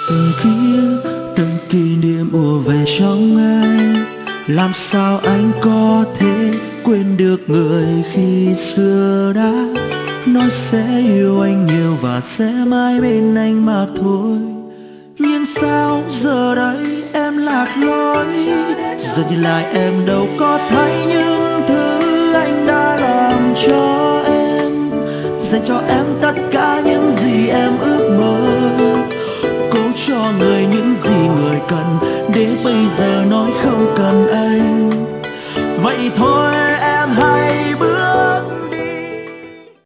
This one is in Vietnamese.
Từng kia từng kỷ niệm ùa về trong anh, làm sao anh có thể quên được người khi xưa đã nói sẽ yêu anh nhiều và sẽ mãi bên anh mà thôi. Nhưng sao giờ đây em lạc lối, giờ nhìn lại em đâu có thấy những thứ anh đã làm cho em, dành cho em tất cả những gì em ước mơ, cố cho người những gì người cần, để bây giờ nói không cần anh. Vậy thôi em hãy bước